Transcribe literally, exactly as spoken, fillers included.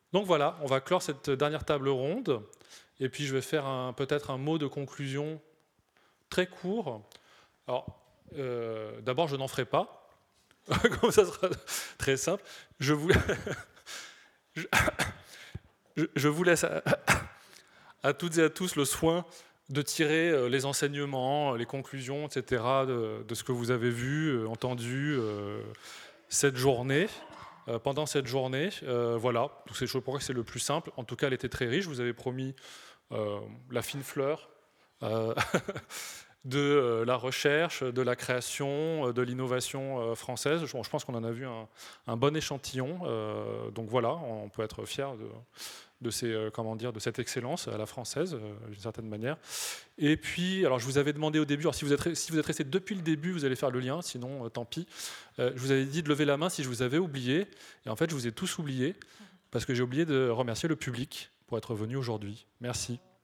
Donc voilà, on va clore cette dernière table ronde. Et puis je vais faire un, peut-être un mot de conclusion très court. Alors, euh, d'abord, je n'en ferai pas. Comme ça sera très simple. Je vous, je, je vous laisse à, à toutes et à tous le soin de tirer les enseignements, les conclusions, et cetera, de, de ce que vous avez vu, entendu euh, cette journée. Euh, pendant cette journée, euh, voilà, je crois que c'est le plus simple. En tout cas, elle était très riche. Vous avez promis euh, la fine fleur euh, de euh, la recherche, de la création, de l'innovation euh, française. Je, je pense qu'on en a vu un, un bon échantillon. Euh, donc voilà, on peut être fier de, de, ces, euh, comment dire, de cette excellence à la française, euh, d'une certaine manière. Et puis, alors je vous avais demandé au début, alors si vous êtes, si vous êtes resté depuis le début, vous allez faire le lien, sinon euh, tant pis. Euh, je vous avais dit de lever la main si je vous avais oublié. Et en fait, je vous ai tous oubliés, parce que j'ai oublié de remercier le public pour être venu aujourd'hui. Merci.